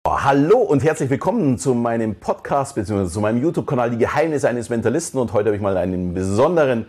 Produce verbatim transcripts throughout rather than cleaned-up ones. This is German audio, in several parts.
Hallo und herzlich willkommen zu meinem Podcast bzw. zu meinem YouTube-Kanal Die Geheimnisse eines Mentalisten. Und heute habe ich mal einen besonderen,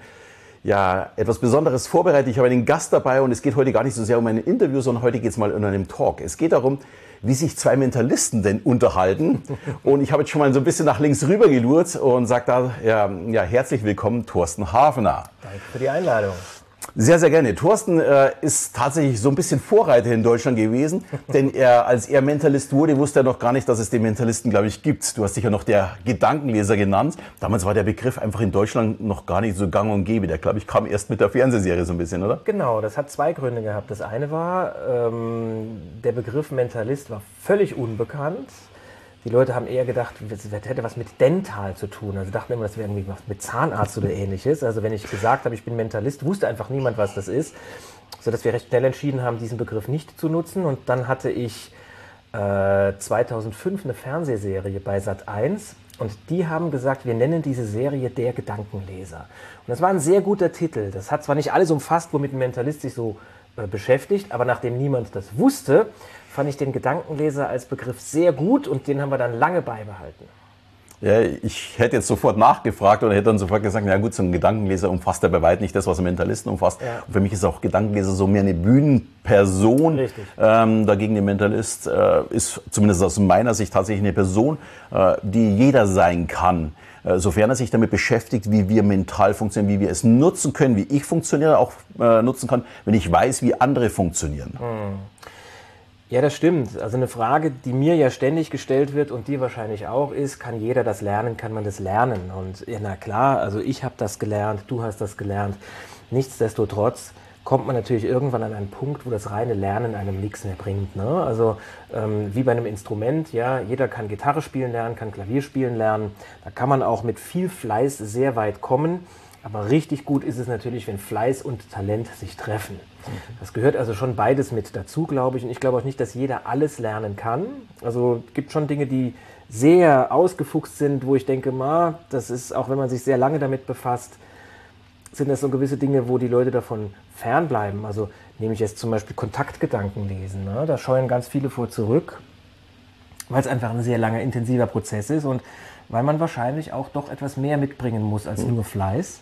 ja, etwas Besonderes vorbereitet. Ich habe einen Gast dabei und es geht heute gar nicht so sehr um ein Interview, sondern heute geht es mal um einen Talk. Es geht darum, wie sich zwei Mentalisten denn unterhalten. Und ich habe jetzt schon mal so ein bisschen nach links rüber gelurrt und sage da, ja, ja, herzlich willkommen, Thorsten Hafener. Danke für die Einladung. Sehr, sehr gerne. Thorsten äh, ist tatsächlich so ein bisschen Vorreiter in Deutschland gewesen, denn er, als er Mentalist wurde, wusste er noch gar nicht, dass es den Mentalisten, glaube ich, gibt. Du hast dich ja noch der Gedankenleser genannt. Damals war der Begriff einfach in Deutschland noch gar nicht so gang und gäbe. Der, glaube ich, kam erst mit der Fernsehserie so ein bisschen, oder? Genau, das hat zwei Gründe gehabt. Das eine war, ähm, der Begriff Mentalist war völlig unbekannt. Die Leute haben eher gedacht, das hätte was mit Dental zu tun. Also dachten immer, das wäre irgendwie was mit Zahnarzt oder ähnliches. Also wenn ich gesagt habe, ich bin Mentalist, wusste einfach niemand, was das ist. Sodass wir recht schnell entschieden haben, diesen Begriff nicht zu nutzen. Und dann hatte ich äh, zweitausendfünf eine Fernsehserie bei Sat eins. Und die haben gesagt, wir nennen diese Serie Der Gedankenleser. Und das war ein sehr guter Titel. Das hat zwar nicht alles umfasst, womit ein Mentalist sich so äh, beschäftigt, aber nachdem niemand das wusste, fand ich den Gedankenleser als Begriff sehr gut und den haben wir dann lange beibehalten. Ja, ich hätte jetzt sofort nachgefragt oder hätte dann sofort gesagt, na gut, so ein Gedankenleser umfasst ja bei weitem nicht das, was ein Mentalisten umfasst. Ja. Und für mich ist auch Gedankenleser so mehr eine Bühnenperson. Richtig. Ähm, dagegen der Mentalist äh, ist zumindest aus meiner Sicht tatsächlich eine Person, äh, die jeder sein kann. Äh, sofern er sich damit beschäftigt, wie wir mental funktionieren, wie wir es nutzen können, wie ich funktioniere, auch äh, nutzen kann, wenn ich weiß, wie andere funktionieren. Hm. Ja, das stimmt. Also eine Frage, die mir ja ständig gestellt wird und dir wahrscheinlich auch ist, kann jeder das lernen, kann man das lernen? Und ja, na klar, also ich habe das gelernt, du hast das gelernt. Nichtsdestotrotz kommt man natürlich irgendwann an einen Punkt, wo das reine Lernen einem nichts mehr bringt. Ne? Also ähm, wie bei einem Instrument, ja, jeder kann Gitarre spielen lernen, kann Klavier spielen lernen. Da kann man auch mit viel Fleiß sehr weit kommen. Aber richtig gut ist es natürlich, wenn Fleiß und Talent sich treffen. Das gehört also schon beides mit dazu, glaube ich. Und ich glaube auch nicht, dass jeder alles lernen kann. Also es gibt schon Dinge, die sehr ausgefuchst sind, wo ich denke, ma, das ist, auch wenn man sich sehr lange damit befasst, sind das so gewisse Dinge, wo die Leute davon fernbleiben. Also nehme ich jetzt zum Beispiel Kontaktgedanken lesen. Ne? Da scheuen ganz viele vor zurück, weil es einfach ein sehr langer, intensiver Prozess ist und weil man wahrscheinlich auch doch etwas mehr mitbringen muss als nur Fleiß.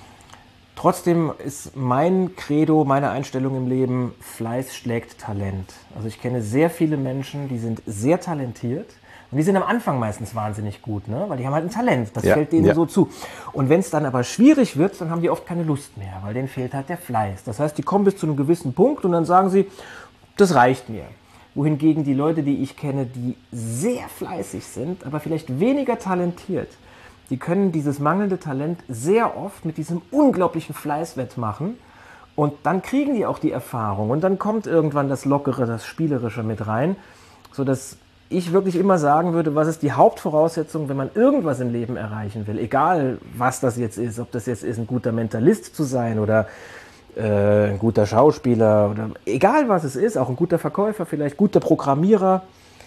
Trotzdem ist mein Credo, meine Einstellung im Leben, Fleiß schlägt Talent. Also ich kenne sehr viele Menschen, die sind sehr talentiert und die sind am Anfang meistens wahnsinnig gut, ne? Weil die haben halt ein Talent, das ja, fällt denen ja. so zu. Und wenn es dann aber schwierig wird, dann haben die oft keine Lust mehr, weil denen fehlt halt der Fleiß. Das heißt, die kommen bis zu einem gewissen Punkt und dann sagen sie, das reicht mir. Wohingegen die Leute, die ich kenne, die sehr fleißig sind, aber vielleicht weniger talentiert, die können dieses mangelnde Talent sehr oft mit diesem unglaublichen Fleiß wettmachen und dann kriegen die auch die Erfahrung und dann kommt irgendwann das Lockere, das Spielerische mit rein, sodass ich wirklich immer sagen würde, was ist die Hauptvoraussetzung, wenn man irgendwas im Leben erreichen will, egal was das jetzt ist, ob das jetzt ist, ein guter Mentalist zu sein oder äh, ein guter Schauspieler oder egal was es ist, auch ein guter Verkäufer, vielleicht guter Programmierer,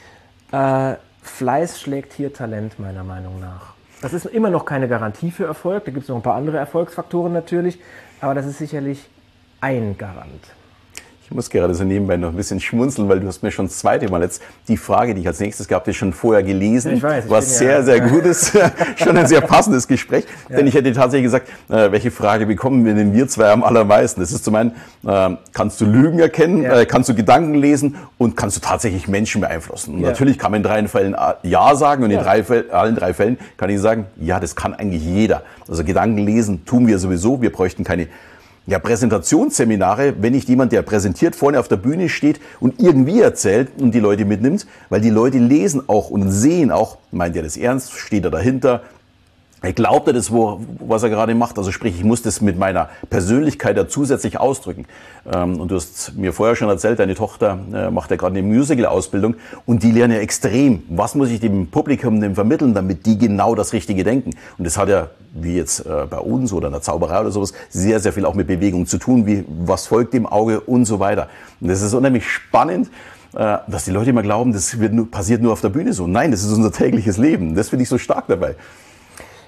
äh, Fleiß schlägt hier Talent meiner Meinung nach. Das ist immer noch keine Garantie für Erfolg, da gibt es noch ein paar andere Erfolgsfaktoren natürlich, aber das ist sicherlich ein Garant. Ich muss gerade so nebenbei noch ein bisschen schmunzeln, weil du hast mir schon das zweite Mal jetzt die Frage, die ich als nächstes gehabt habe, schon vorher gelesen, ich weiß, ich was sehr, ja. sehr gut ist, schon ein sehr passendes Gespräch, ja. Denn ich hätte tatsächlich gesagt, äh, welche Frage bekommen wir denn wir zwei am allermeisten? Das ist zum einen, äh, kannst du Lügen erkennen, ja. äh, kannst du Gedanken lesen und kannst du tatsächlich Menschen beeinflussen? Und ja. natürlich kann man in drei Fällen Ja sagen und in ja. drei Fällen, allen drei Fällen kann ich sagen, ja, das kann eigentlich jeder. Also Gedanken lesen tun wir sowieso, wir bräuchten keine Ja, Präsentationsseminare, wenn nicht jemand, der präsentiert, vorne auf der Bühne steht und irgendwie erzählt und die Leute mitnimmt, weil die Leute lesen auch und sehen auch, meint er das ernst, steht er dahinter, glaubt er das, wo, was er gerade macht, also sprich, ich muss das mit meiner Persönlichkeit da zusätzlich ausdrücken. Und du hast mir vorher schon erzählt, deine Tochter macht ja gerade eine Musical-Ausbildung und die lernen ja extrem, was muss ich dem Publikum denn vermitteln, damit die genau das Richtige denken. Und das hat ja, wie jetzt bei uns oder in der Zauberei oder sowas, sehr, sehr viel auch mit Bewegung zu tun, wie was folgt dem Auge und so weiter. Und das ist unheimlich spannend, dass die Leute immer glauben, das wird nur, passiert nur auf der Bühne so. Nein, das ist unser tägliches Leben. Das finde ich so stark dabei.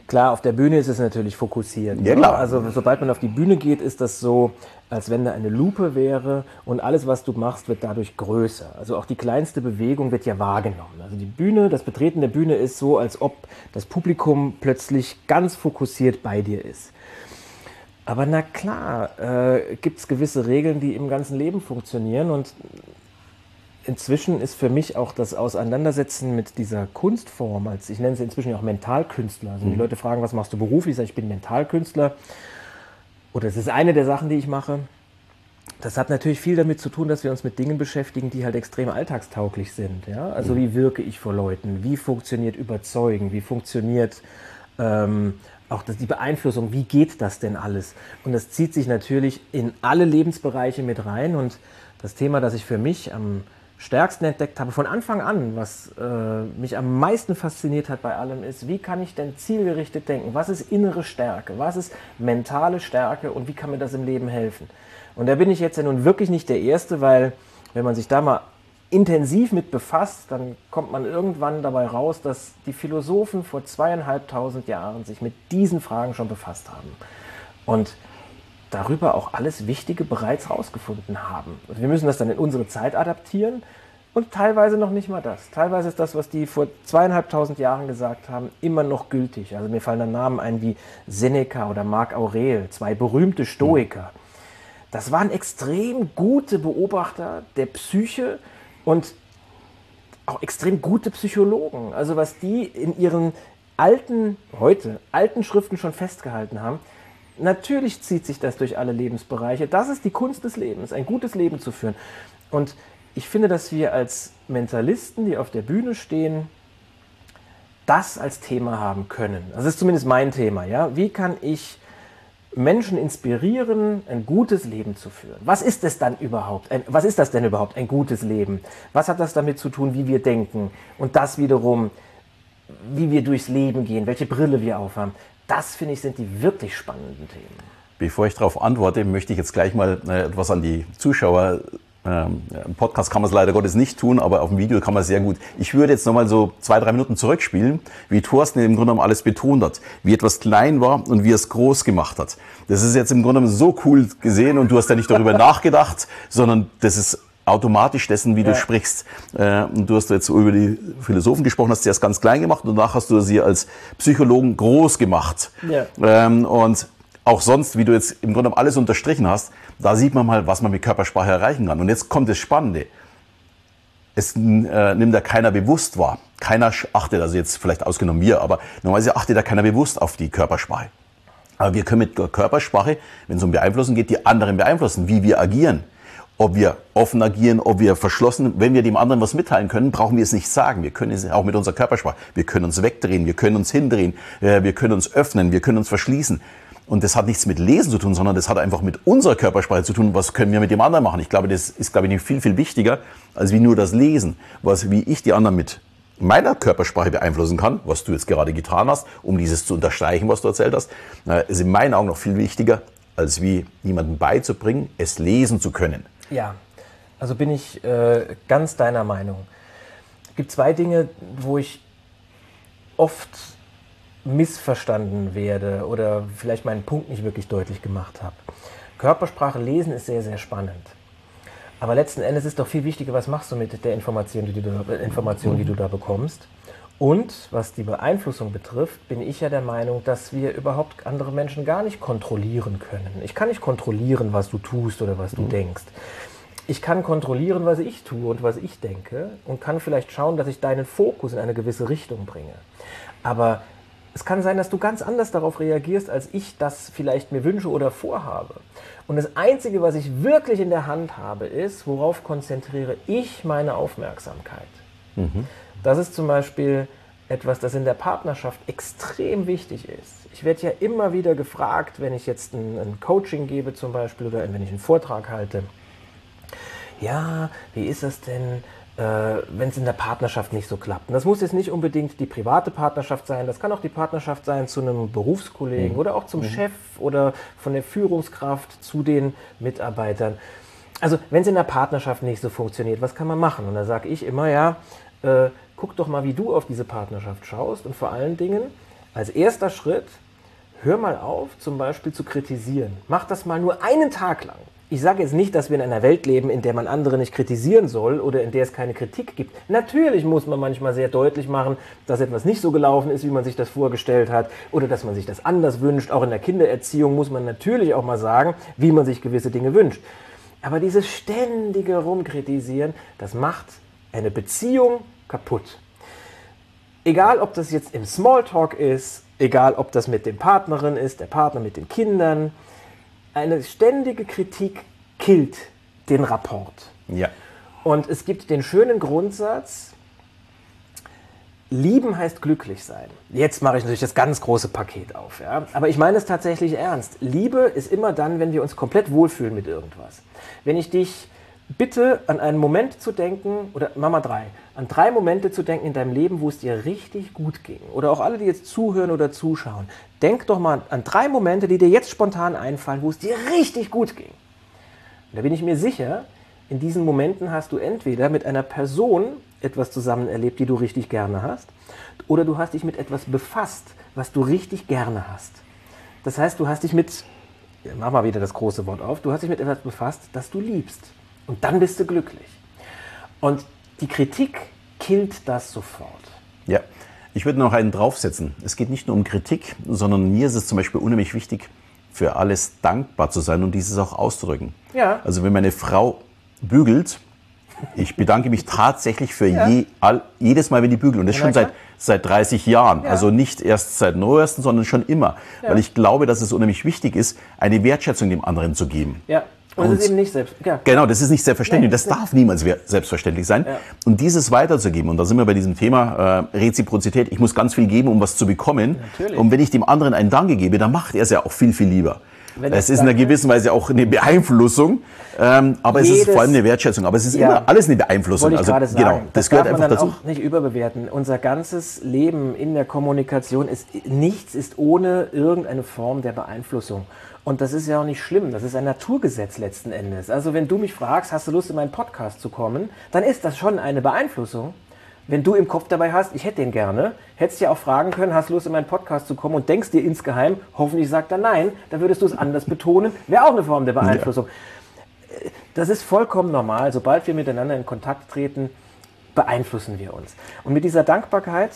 Klar, auf der Bühne ist es natürlich fokussiert. Ja, klar. Also sobald man auf die Bühne geht, ist das so, als wenn da eine Lupe wäre und alles, was du machst, wird dadurch größer. Also auch die kleinste Bewegung wird ja wahrgenommen. Also die Bühne, das Betreten der Bühne ist so, als ob das Publikum plötzlich ganz fokussiert bei dir ist. Aber na klar, äh, gibt es gewisse Regeln, die im ganzen Leben funktionieren, und inzwischen ist für mich auch das Auseinandersetzen mit dieser Kunstform, als ich nenne sie inzwischen auch Mentalkünstler. Also mhm. die Leute fragen, was machst du beruflich? Ich sage, ich bin Mentalkünstler. Oder es ist eine der Sachen, die ich mache. Das hat natürlich viel damit zu tun, dass wir uns mit Dingen beschäftigen, die halt extrem alltagstauglich sind. Ja? Also mhm. wie wirke ich vor Leuten? Wie funktioniert Überzeugen? Wie funktioniert ähm, auch das, die Beeinflussung? Wie geht das denn alles? Und das zieht sich natürlich in alle Lebensbereiche mit rein. Und das Thema, das ich für mich am stärksten entdeckt habe, von Anfang an, was äh, mich am meisten fasziniert hat bei allem, ist, wie kann ich denn zielgerichtet denken? Was ist innere Stärke? Was ist mentale Stärke? Und wie kann mir das im Leben helfen? Und da bin ich jetzt ja nun wirklich nicht der Erste, weil wenn man sich da mal intensiv mit befasst, dann kommt man irgendwann dabei raus, dass die Philosophen vor zweieinhalbtausend Jahren sich mit diesen Fragen schon befasst haben. Und darüber auch alles Wichtige bereits rausgefunden haben. Also wir müssen das dann in unsere Zeit adaptieren und teilweise noch nicht mal das. Teilweise ist das, was die vor zweieinhalbtausend Jahren gesagt haben, immer noch gültig. Also mir fallen dann Namen ein wie Seneca oder Marc Aurel, zwei berühmte Stoiker. Das waren extrem gute Beobachter der Psyche und auch extrem gute Psychologen. Also was die in ihren alten, heute alten Schriften schon festgehalten haben. Natürlich zieht sich das durch alle Lebensbereiche. Das ist die Kunst des Lebens, ein gutes Leben zu führen. Und ich finde, dass wir als Mentalisten, die auf der Bühne stehen, das als Thema haben können. Das ist zumindest mein Thema. Ja? Wie kann ich Menschen inspirieren, ein gutes Leben zu führen? Was ist es dann überhaupt? Ein, was ist das denn überhaupt, ein gutes Leben? Was hat das damit zu tun, wie wir denken? Und das wiederum, wie wir durchs Leben gehen, welche Brille wir aufhaben. Das, finde ich, sind die wirklich spannenden Themen. Bevor ich darauf antworte, möchte ich jetzt gleich mal äh, etwas an die Zuschauer. Ähm, Im Podcast kann man es leider Gottes nicht tun, aber auf dem Video kann man es sehr gut. Ich würde jetzt nochmal so zwei, drei Minuten zurückspielen, wie Thorsten im Grunde genommen alles betont hat, wie etwas klein war und wie er es groß gemacht hat. Das ist jetzt im Grunde genommen so cool gesehen und du hast ja nicht darüber nachgedacht, sondern das ist automatisch dessen, wie ja. du sprichst. Äh, und du hast jetzt über die Philosophen gesprochen, hast sie erst ganz klein gemacht und danach hast du sie als Psychologen groß gemacht. Ja. Ähm, und auch sonst, wie du jetzt im Grunde alles unterstrichen hast, da sieht man mal, was man mit Körpersprache erreichen kann. Und jetzt kommt das Spannende. Es äh, nimmt da keiner bewusst wahr. Keiner achtet, also jetzt vielleicht ausgenommen wir, aber normalerweise achtet da keiner bewusst auf die Körpersprache. Aber wir können mit der Körpersprache, wenn es um Beeinflussen geht, die anderen beeinflussen, wie wir agieren. Ob wir offen agieren, ob wir verschlossen, wenn wir dem anderen was mitteilen können, brauchen wir es nicht sagen. Wir können es auch mit unserer Körpersprache. Wir können uns wegdrehen, wir können uns hindrehen, wir können uns öffnen, wir können uns verschließen. Und das hat nichts mit Lesen zu tun, sondern das hat einfach mit unserer Körpersprache zu tun. Was können wir mit dem anderen machen? Ich glaube, das ist, glaube ich, viel, viel wichtiger, als wie nur das Lesen. Was, wie ich die anderen mit meiner Körpersprache beeinflussen kann, was du jetzt gerade getan hast, um dieses zu unterstreichen, was du erzählt hast, ist in meinen Augen noch viel wichtiger, als wie jemandem beizubringen, es lesen zu können. Ja, also bin ich äh, ganz deiner Meinung. Es gibt zwei Dinge, wo ich oft missverstanden werde oder vielleicht meinen Punkt nicht wirklich deutlich gemacht habe. Körpersprache lesen ist sehr, sehr spannend. Aber letzten Endes ist doch viel wichtiger, was machst du mit der Information, die du da, Information, die du da bekommst. Und was die Beeinflussung betrifft, bin ich ja der Meinung, dass wir überhaupt andere Menschen gar nicht kontrollieren können. Ich kann nicht kontrollieren, was du tust oder was du mhm. denkst. Ich kann kontrollieren, was ich tue und was ich denke und kann vielleicht schauen, dass ich deinen Fokus in eine gewisse Richtung bringe. Aber es kann sein, dass du ganz anders darauf reagierst, als ich das vielleicht mir wünsche oder vorhabe. Und das Einzige, was ich wirklich in der Hand habe, ist, worauf konzentriere ich meine Aufmerksamkeit. Mhm. Das ist zum Beispiel etwas, das in der Partnerschaft extrem wichtig ist. Ich werde ja immer wieder gefragt, wenn ich jetzt ein, ein Coaching gebe zum Beispiel oder wenn ich einen Vortrag halte. Ja, wie ist das denn, äh, wenn es in der Partnerschaft nicht so klappt? Und das muss jetzt nicht unbedingt die private Partnerschaft sein, das kann auch die Partnerschaft sein zu einem Berufskollegen mhm. oder auch zum mhm. Chef oder von der Führungskraft zu den Mitarbeitern. Also wenn es in der Partnerschaft nicht so funktioniert, was kann man machen? Und da sage ich immer, ja, äh, guck doch mal, wie du auf diese Partnerschaft schaust und vor allen Dingen als erster Schritt, hör mal auf, zum Beispiel zu kritisieren. Mach das mal nur einen Tag lang. Ich sage jetzt nicht, dass wir in einer Welt leben, in der man andere nicht kritisieren soll oder in der es keine Kritik gibt. Natürlich muss man manchmal sehr deutlich machen, dass etwas nicht so gelaufen ist, wie man sich das vorgestellt hat oder dass man sich das anders wünscht. Auch in der Kindererziehung muss man natürlich auch mal sagen, wie man sich gewisse Dinge wünscht. Aber dieses ständige Rumkritisieren, das macht eine Beziehung kaputt. Egal, ob das jetzt im Smalltalk ist, egal, ob das mit dem Partnerin ist, der Partner mit den Kindern. Eine ständige Kritik killt den Rapport. Ja. Und es gibt den schönen Grundsatz, lieben heißt glücklich sein. Jetzt mache ich natürlich das ganz große Paket auf. Ja? Aber ich meine es tatsächlich ernst. Liebe ist immer dann, wenn wir uns komplett wohlfühlen mit irgendwas. Wenn ich dich bitte an einen Moment zu denken, oder mach mal drei, an drei Momente zu denken in deinem Leben, wo es dir richtig gut ging. Oder auch alle, die jetzt zuhören oder zuschauen. Denk doch mal an drei Momente, die dir jetzt spontan einfallen, wo es dir richtig gut ging. Und da bin ich mir sicher, in diesen Momenten hast du entweder mit einer Person etwas zusammen erlebt, die du richtig gerne hast, oder du hast dich mit etwas befasst, was du richtig gerne hast. Das heißt, du hast dich mit, mach mal wieder das große Wort auf, du hast dich mit etwas befasst, das du liebst. Und dann bist du glücklich. Und die Kritik killt das sofort. Ja, ich würde noch einen draufsetzen. Es geht nicht nur um Kritik, sondern mir ist es zum Beispiel unheimlich wichtig, für alles dankbar zu sein und dieses auch auszudrücken. Ja. Also wenn meine Frau bügelt, ich bedanke mich tatsächlich für Ja. je, all, jedes Mal, wenn die bügelt. Und das Ja, schon klar. seit, seit dreißig Jahren. Ja. Also nicht erst seit neuestem, sondern schon immer. Ja. Weil ich glaube, dass es unheimlich wichtig ist, eine Wertschätzung dem anderen zu geben. Ja, und, Und- es ist eben nicht selbst. Ja. Genau, das ist nicht selbstverständlich. Nee, Das das- darf niemals wer- selbstverständlich sein. Ja. Und dieses weiterzugeben, und da sind wir bei diesem Thema äh, Reziprozität, ich muss ganz viel geben, um was zu bekommen. Natürlich. Und wenn ich dem anderen einen Danke gebe, dann macht er es ja auch viel, viel lieber. Wenn Es das ist in einer Danke- gewissen Weise auch eine Beeinflussung, ähm, aber es ist Jedes- vor allem eine Wertschätzung. Aber es ist Ja. immer alles eine Beeinflussung. Wollte ich Also gerade sagen. genau, das, gehört darf einfach man dann dazu. auch nicht überbewerten. Unser ganzes Leben in der Kommunikation ist, nichts ist ohne irgendeine Form der Beeinflussung. Und das ist ja auch nicht schlimm. Das ist ein Naturgesetz letzten Endes. Also wenn du mich fragst, hast du Lust, in meinen Podcast zu kommen, dann ist das schon eine Beeinflussung. Wenn du im Kopf dabei hast, ich hätte den gerne, hättest du ja auch fragen können, hast du Lust, in meinen Podcast zu kommen und denkst dir insgeheim, hoffentlich sagt er nein, dann würdest du es anders betonen, wäre auch eine Form der Beeinflussung. Das ist vollkommen normal. Sobald wir miteinander in Kontakt treten, beeinflussen wir uns. Und mit dieser Dankbarkeit,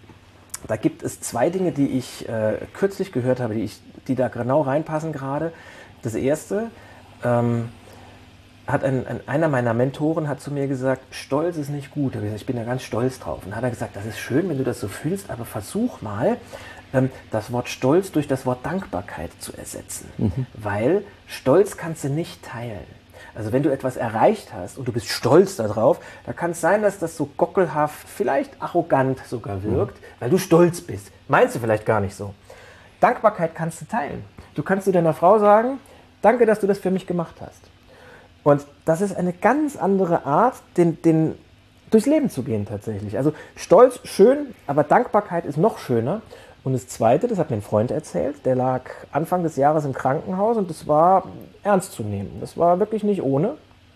da gibt es zwei Dinge, die ich äh, kürzlich gehört habe, die, ich, die da genau reinpassen gerade. Das erste, ähm, hat ein, ein, einer meiner Mentoren hat zu mir gesagt, Stolz ist nicht gut. Ich, gesagt, ich bin da ganz stolz drauf. Und dann hat er gesagt, das ist schön, wenn du das so fühlst, aber versuch mal, ähm, das Wort Stolz durch das Wort Dankbarkeit zu ersetzen. Mhm. Weil Stolz kannst du nicht teilen. Also wenn du etwas erreicht hast und du bist stolz darauf, da kann es sein, dass das so gockelhaft, vielleicht arrogant sogar wirkt, mhm. weil du stolz bist. Meinst du vielleicht gar nicht so. Dankbarkeit kannst du teilen. Du kannst zu deiner Frau sagen, danke, dass du das für mich gemacht hast. Und das ist eine ganz andere Art, den, den, durchs Leben zu gehen tatsächlich. Also Stolz, schön, aber Dankbarkeit ist noch schöner. Und das Zweite, das hat mir ein Freund erzählt, der lag Anfang des Jahres im Krankenhaus und das war ernst zu nehmen. Das war wirklich nicht ohne.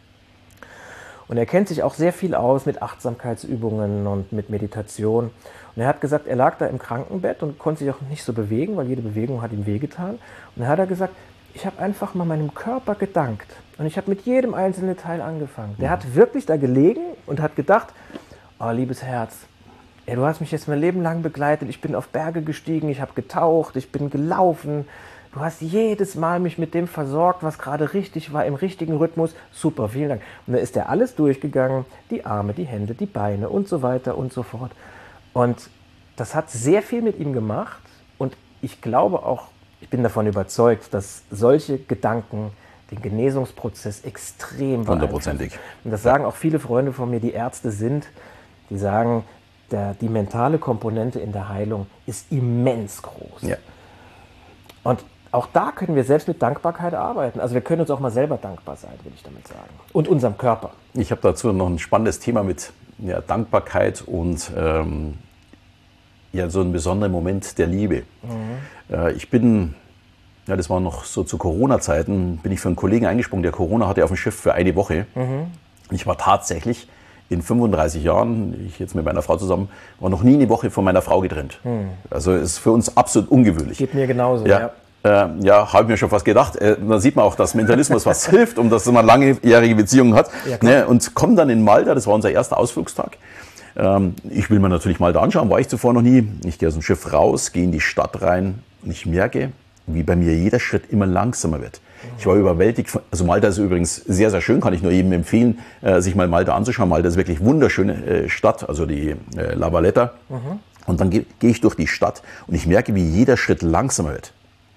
Und er kennt sich auch sehr viel aus mit Achtsamkeitsübungen und mit Meditation. Und er hat gesagt, er lag da im Krankenbett und konnte sich auch nicht so bewegen, weil jede Bewegung hat ihm wehgetan. Und dann hat er gesagt, ich habe einfach mal meinem Körper gedankt. Und ich habe mit jedem einzelnen Teil angefangen. Der hat wirklich da gelegen und hat gedacht, oh, liebes Herz, ey, du hast mich jetzt mein Leben lang begleitet. Ich bin auf Berge gestiegen, ich habe getaucht, ich bin gelaufen. Du hast jedes Mal mich mit dem versorgt, was gerade richtig war, im richtigen Rhythmus. Super, vielen Dank. Und dann ist er alles durchgegangen, die Arme, die Hände, die Beine und so weiter und so fort. Und das hat sehr viel mit ihm gemacht. Und ich glaube auch, ich bin davon überzeugt, dass solche Gedanken den Genesungsprozess extrem beeinflussen. Hundertprozentig. Und das sagen auch viele Freunde von mir, die Ärzte sind, die sagen, der, die mentale Komponente in der Heilung ist immens groß. Ja. Und auch da können wir selbst mit Dankbarkeit arbeiten. Also wir können uns auch mal selber dankbar sein, will ich damit sagen. Und unserem Körper. Ich habe dazu noch ein spannendes Thema mit ja, Dankbarkeit und ähm, ja, so einen besonderen Moment der Liebe. Mhm. Äh, ich bin, ja, das war noch so zu Corona-Zeiten, bin ich für einen Kollegen eingesprungen, der Corona hatte auf dem Schiff für eine Woche. Mhm. Und ich war tatsächlich in fünfunddreißig Jahren, ich jetzt mit meiner Frau zusammen, war noch nie eine Woche von meiner Frau getrennt. Hm. Also ist für uns absolut ungewöhnlich. Geht mir genauso, ja. ja. Äh, ja, habe ich mir schon fast gedacht. Äh, da sieht man auch, dass Mentalismus was hilft, um dass man langjährige Beziehungen hat. Ja, ne? Und kommen dann in Malta, das war unser erster Ausflugstag. Ähm, ich will mir natürlich Malta anschauen, war ich zuvor noch nie. Ich gehe aus dem Schiff raus, gehe in die Stadt rein und ich merke, wie bei mir jeder Schritt immer langsamer wird. Ich war überwältigt. Von, also Malta ist übrigens sehr, sehr schön, kann ich nur jedem empfehlen, äh, sich mal Malta anzuschauen. Malta ist wirklich wunderschöne äh, Stadt, also die äh, La Valletta. Mhm. Und dann gehe geh ich durch die Stadt und ich merke, wie jeder Schritt langsamer wird.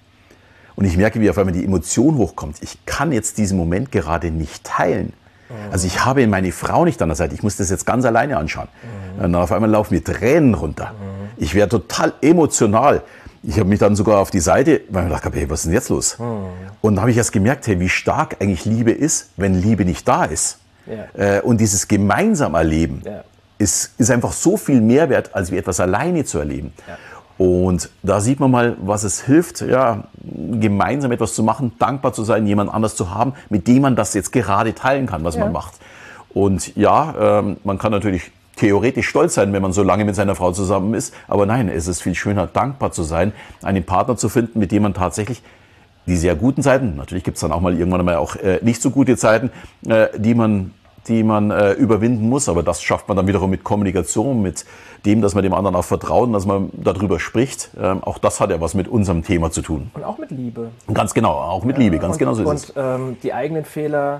Und ich merke, wie auf einmal die Emotion hochkommt. Ich kann jetzt diesen Moment gerade nicht teilen. Mhm. Also ich habe meine Frau nicht an der Seite. Ich muss das jetzt ganz alleine anschauen. Mhm. Und dann auf einmal laufen mir Tränen runter. Mhm. Ich werde total emotional. Ich habe mich dann sogar auf die Seite, weil ich dachte, hey, was ist denn jetzt los? Mhm. Und da habe ich erst gemerkt, hey, wie stark eigentlich Liebe ist, wenn Liebe nicht da ist. Ja. Und dieses gemeinsam Erleben ja. ist, ist einfach so viel mehr wert, als wie etwas alleine zu erleben. Ja. Und da sieht man mal, was es hilft, ja, gemeinsam etwas zu machen, dankbar zu sein, jemand anders zu haben, mit dem man das jetzt gerade teilen kann, was ja. man macht. Und ja, ähm, man kann natürlich theoretisch stolz sein, wenn man so lange mit seiner Frau zusammen ist. Aber nein, es ist viel schöner, dankbar zu sein, einen Partner zu finden, mit dem man tatsächlich die sehr guten Zeiten, natürlich gibt es dann auch mal irgendwann mal auch äh, nicht so gute Zeiten, äh, die man die man äh, überwinden muss. Aber das schafft man dann wiederum mit Kommunikation, mit dem, dass man dem anderen auch vertraut, dass man darüber spricht. Ähm, auch das hat ja was mit unserem Thema zu tun. Und auch mit Liebe. Ganz genau, auch mit ja, Liebe, ganz und, genau so ist und, es. Und ähm, die eigenen Fehler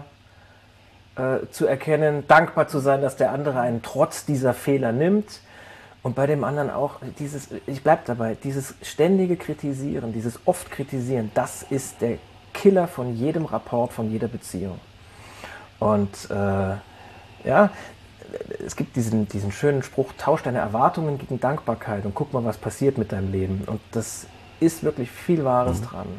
äh, zu erkennen, dankbar zu sein, dass der andere einen trotz dieser Fehler nimmt. Und bei dem anderen auch dieses, ich bleibe dabei, dieses ständige Kritisieren, dieses oft Kritisieren, das ist der Killer von jedem Rapport, von jeder Beziehung. Und äh, ja, es gibt diesen, diesen schönen Spruch, tausch deine Erwartungen gegen Dankbarkeit und guck mal, was passiert mit deinem Leben. Und das ist wirklich viel Wahres mhm. dran.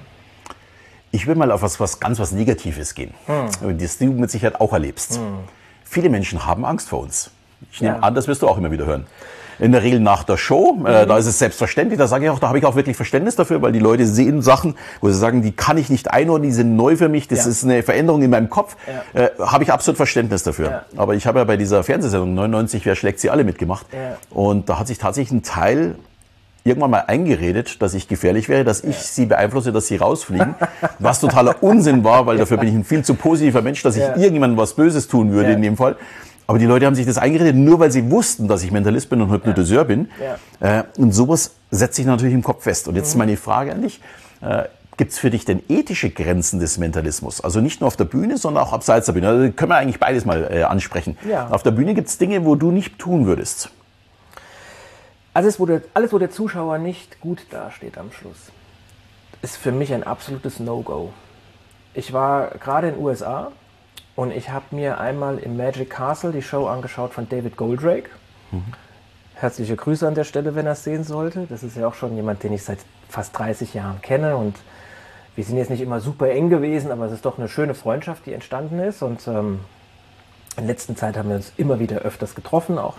Ich will mal auf was, was ganz was Negatives gehen, mhm. das du mit Sicherheit auch erlebst. Mhm. Viele Menschen haben Angst vor uns. Ich nehme ja. an, das wirst du auch immer wieder hören. In der Regel nach der Show, mhm. äh, da ist es selbstverständlich, da sage ich auch, da habe ich auch wirklich Verständnis dafür, weil die Leute sehen Sachen, wo sie sagen, die kann ich nicht einordnen, die sind neu für mich, das ja. ist eine Veränderung in meinem Kopf, ja. äh, habe ich absolut Verständnis dafür. Ja. Aber ich habe ja bei dieser Fernsehsendung neunundneunzig, wer schlägt sie alle mitgemacht ja. und da hat sich tatsächlich ein Teil irgendwann mal eingeredet, dass ich gefährlich wäre, dass ich ja. sie beeinflusse, dass sie rausfliegen, was totaler Unsinn war, weil dafür bin ich ein viel zu positiver Mensch, dass ich ja. irgendjemandem was Böses tun würde ja. in dem Fall. Aber die Leute haben sich das eingeredet, nur weil sie wussten, dass ich Mentalist bin und Hypnotiseur ja. bin. Ja. Äh, und sowas setzt sich natürlich im Kopf fest. Und jetzt mhm. meine Frage an dich, äh, gibt es für dich denn ethische Grenzen des Mentalismus? Also nicht nur auf der Bühne, sondern auch abseits der Bühne. Also können wir eigentlich beides mal äh, ansprechen. Ja. Auf der Bühne gibt es Dinge, wo du nicht tun würdest. Alles wo, der, alles, wo der Zuschauer nicht gut dasteht am Schluss, ist für mich ein absolutes No-Go. Ich war gerade in den U S A. Und ich habe mir einmal im Magic Castle die Show angeschaut von David Goldrake. Mhm. Herzliche Grüße an der Stelle, wenn er es sehen sollte. Das ist ja auch schon jemand, den ich seit fast dreißig Jahren kenne. Und wir sind jetzt nicht immer super eng gewesen, aber es ist doch eine schöne Freundschaft, die entstanden ist. Und ähm, in letzter Zeit haben wir uns immer wieder öfters getroffen auch.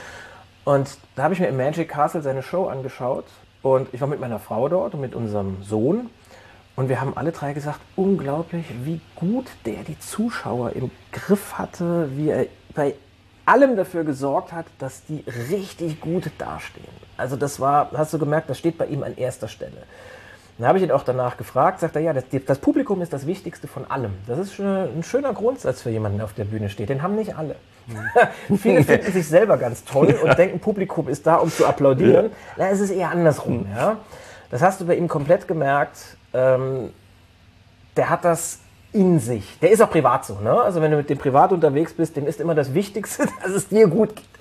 Und da habe ich mir im Magic Castle seine Show angeschaut. Und ich war mit meiner Frau dort und mit unserem Sohn. Und wir haben alle drei gesagt, unglaublich, wie gut der die Zuschauer im Griff hatte, wie er bei allem dafür gesorgt hat, dass die richtig gut dastehen. Also das war, hast du gemerkt, das steht bei ihm an erster Stelle. Dann habe ich ihn auch danach gefragt, sagt er, ja, das, das Publikum ist das Wichtigste von allem. Das ist ein schöner Grundsatz für jemanden, der auf der Bühne steht. Den haben nicht alle. Mhm. Viele finden sich selber ganz toll und denken, Publikum ist da, um zu applaudieren. Na, es ist eher andersrum. Ja? Das hast du bei ihm komplett gemerkt. Ähm, der hat das in sich. Der ist auch privat so. Ne? Also wenn du mit dem privat unterwegs bist, dem ist immer das Wichtigste, dass es dir gut geht.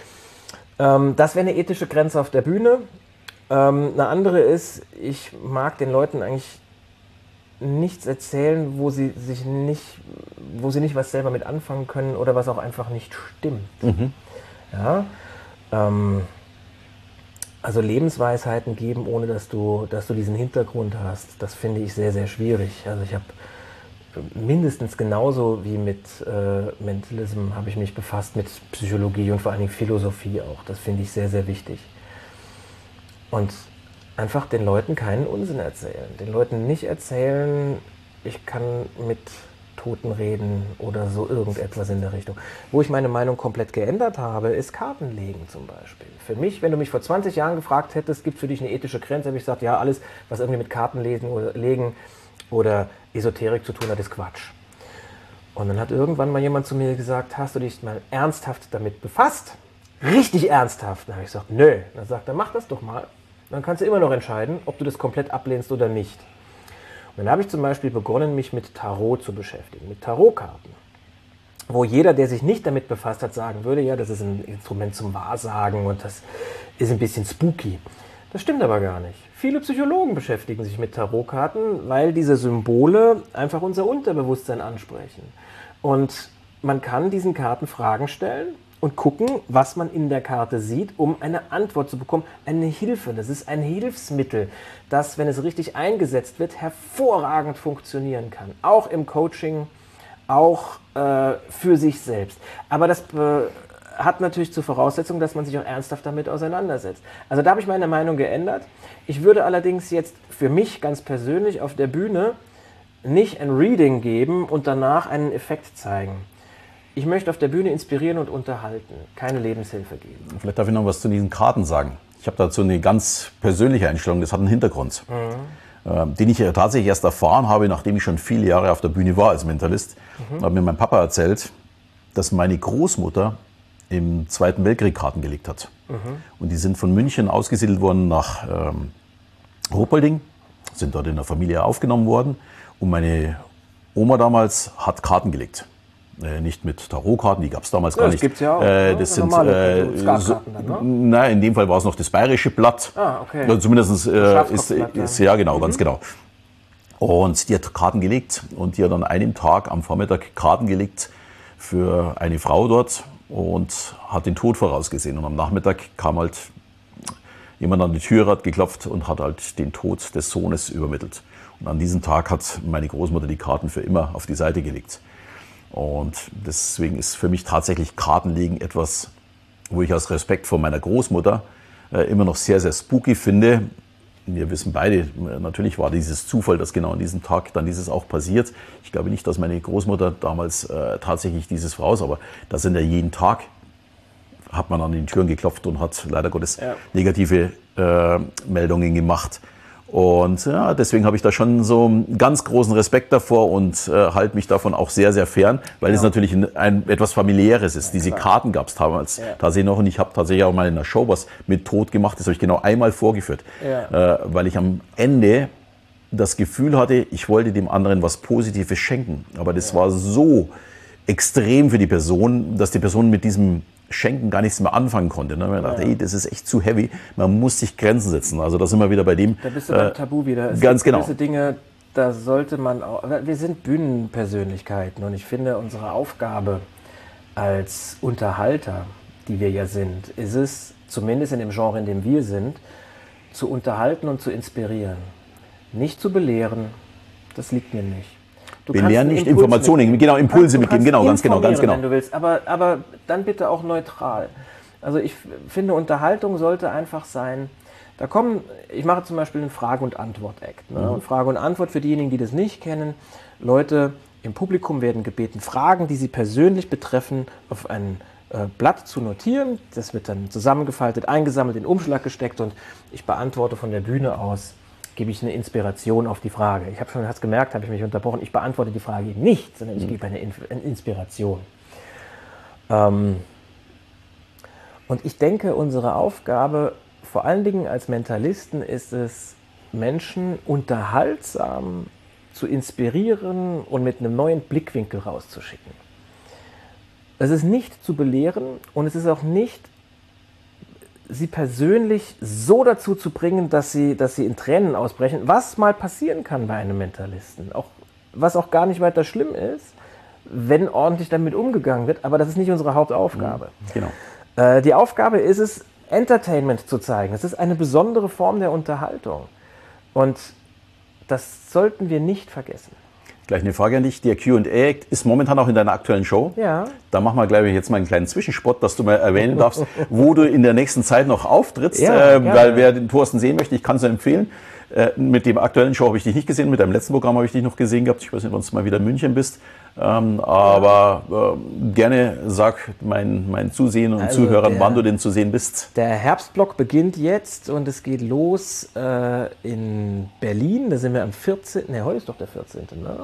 Ähm, das wäre eine ethische Grenze auf der Bühne. Ähm, eine andere ist, ich mag den Leuten eigentlich nichts erzählen, wo sie sich nicht, wo sie nicht was selber mit anfangen können oder was auch einfach nicht stimmt. Mhm. Ja. Ähm, Also Lebensweisheiten geben, ohne dass du, dass du diesen Hintergrund hast, das finde ich sehr, sehr schwierig. Also ich habe mindestens genauso wie mit äh, Mentalism habe ich mich befasst mit Psychologie und vor allen Dingen Philosophie auch. Das finde ich sehr, sehr wichtig. Und einfach den Leuten keinen Unsinn erzählen. Den Leuten nicht erzählen, ich kann mit Toten reden oder so irgendetwas in der Richtung. Wo ich meine Meinung komplett geändert habe, ist Kartenlegen zum Beispiel. Für mich, wenn du mich vor zwanzig Jahren gefragt hättest, gibt es für dich eine ethische Grenze, habe ich gesagt, ja, alles, was irgendwie mit Kartenlesen oder Legen oder Esoterik zu tun hat, ist Quatsch. Und dann hat irgendwann mal jemand zu mir gesagt, hast du dich mal ernsthaft damit befasst? Richtig ernsthaft. Dann habe ich gesagt, nö. Dann sagt er, mach das doch mal. Dann kannst du immer noch entscheiden, ob du das komplett ablehnst oder nicht. Und dann habe ich zum Beispiel begonnen, mich mit Tarot zu beschäftigen, mit Tarotkarten. Wo jeder, der sich nicht damit befasst hat, sagen würde, ja, das ist ein Instrument zum Wahrsagen und das ist ein bisschen spooky. Das stimmt aber gar nicht. Viele Psychologen beschäftigen sich mit Tarotkarten, weil diese Symbole einfach unser Unterbewusstsein ansprechen. Und man kann diesen Karten Fragen stellen und gucken, was man in der Karte sieht, um eine Antwort zu bekommen. Eine Hilfe, das ist ein Hilfsmittel, das, wenn es richtig eingesetzt wird, hervorragend funktionieren kann. Auch im Coaching, auch äh, für sich selbst. Aber das äh, hat natürlich zur Voraussetzung, dass man sich auch ernsthaft damit auseinandersetzt. Also da habe ich meine Meinung geändert. Ich würde allerdings jetzt für mich ganz persönlich auf der Bühne nicht ein Reading geben und danach einen Effekt zeigen. Ich möchte auf der Bühne inspirieren und unterhalten, keine Lebenshilfe geben. Vielleicht darf ich noch was zu diesen Karten sagen. Ich habe dazu eine ganz persönliche Einstellung, das hat einen Hintergrund, mhm. äh, den ich tatsächlich erst erfahren habe, nachdem ich schon viele Jahre auf der Bühne war als Mentalist. Mhm. Da hat mir mein Papa erzählt, dass meine Großmutter im Zweiten Weltkrieg Karten gelegt hat. Mhm. Und die sind von München ausgesiedelt worden nach ähm, Ruppolding, sind dort in der Familie aufgenommen worden. Und meine Oma damals hat Karten gelegt. Äh, nicht mit Tarotkarten, die gab es damals ja, gar das nicht. Gibt's ja auch, äh, ne? Das ja, sind äh, so, dann, ne? Nein, in dem Fall war es noch das bayerische Blatt. Ah, okay. Also zumindest äh, ist, ist ja genau, mhm. ganz genau. Und die hat Karten gelegt und die hat an einem Tag am Vormittag Karten gelegt für eine Frau dort und hat den Tod vorausgesehen. Und am Nachmittag kam halt jemand an die Tür, hat geklopft und hat halt den Tod des Sohnes übermittelt. Und an diesem Tag hat meine Großmutter die Karten für immer auf die Seite gelegt. Und deswegen ist für mich tatsächlich Kartenlegen etwas, wo ich aus Respekt vor meiner Großmutter äh, immer noch sehr, sehr spooky finde. Wir wissen beide, natürlich war dieses Zufall, dass genau an diesem Tag dann dieses auch passiert. Ich glaube nicht, dass meine Großmutter damals äh, tatsächlich dieses voraus, aber da sind ja jeden Tag, hat man an den Türen geklopft und hat leider Gottes ja. negative äh, Meldungen gemacht. Und ja, deswegen habe ich da schon so einen ganz großen Respekt davor und äh, halte mich davon auch sehr, sehr fern, weil ja. es natürlich ein, ein, etwas Familiäres ist. Ja, Diese klar. Karten gab es damals ja. tatsächlich noch und ich habe tatsächlich auch mal in einer Show was mit Tod gemacht. Das habe ich genau einmal vorgeführt, ja. äh, weil ich am Ende das Gefühl hatte, ich wollte dem anderen was Positives schenken. Aber das ja. war so extrem für die Person, dass die Person mit diesem Schenken gar nichts mehr anfangen konnte. Ne? Man dachte, ja. ey, das ist echt zu heavy. Man muss sich Grenzen setzen. Also da sind wir wieder bei dem. Da bist du beim äh, Tabu wieder. Es ganz gibt genau. gewisse Dinge, da sollte man auch. Wir sind Bühnenpersönlichkeiten und ich finde, unsere Aufgabe als Unterhalter, die wir ja sind, ist es, zumindest in dem Genre, in dem wir sind, zu unterhalten und zu inspirieren. Nicht zu belehren. Das liegt mir nicht. Du Belehren nicht, Informationen, mitgeben. genau, Impulse mitgeben, genau, ganz genau, ganz genau. Wenn du willst, aber, aber dann bitte auch neutral. Also ich finde, Unterhaltung sollte einfach sein, da kommen, ich mache zum Beispiel einen Frage- und Antwort-Act. Ne? Mhm. Und Frage und Antwort für diejenigen, die das nicht kennen, Leute im Publikum werden gebeten, Fragen, die sie persönlich betreffen, auf ein äh, Blatt zu notieren. Das wird dann zusammengefaltet, eingesammelt, in den Umschlag gesteckt und ich beantworte von der Bühne aus, gebe ich eine Inspiration auf die Frage. Ich habe schon, hast gemerkt, habe ich mich unterbrochen, ich beantworte die Frage nicht, sondern ich gebe eine, Inf- eine Inspiration. Ähm und ich denke, unsere Aufgabe, vor allen Dingen als Mentalisten, ist es, Menschen unterhaltsam zu inspirieren und mit einem neuen Blickwinkel rauszuschicken. Es ist nicht zu belehren und es ist auch nicht sie persönlich so dazu zu bringen, dass sie, dass sie in Tränen ausbrechen, was mal passieren kann bei einem Mentalisten, auch, was auch gar nicht weiter schlimm ist, wenn ordentlich damit umgegangen wird, aber das ist nicht unsere Hauptaufgabe. Genau. Äh, die Aufgabe ist es, Entertainment zu zeigen. Es ist eine besondere Form der Unterhaltung und das sollten wir nicht vergessen. Gleich eine Frage an dich. Der Q und A ist momentan auch in deiner aktuellen Show. Ja. Da machen wir, glaube ich, jetzt mal einen kleinen Zwischenspot, dass du mal erwähnen darfst, wo du in der nächsten Zeit noch auftrittst. Ja, äh, weil wer den Thorsten sehen möchte, ich kann es empfehlen. Äh, mit dem aktuellen Show habe ich dich nicht gesehen, mit deinem letzten Programm habe ich dich noch gesehen gehabt. Ich weiß nicht, wann du mal wieder in München bist. Ähm, aber äh, gerne sag meinen mein Zusehen und Also Zuhörern, der- wann du denn zu sehen bist. Der Herbstblock beginnt jetzt und es geht los äh, in Berlin. Da sind wir am vierzehnten. Ne, heute ist doch der vierzehnte. Ne?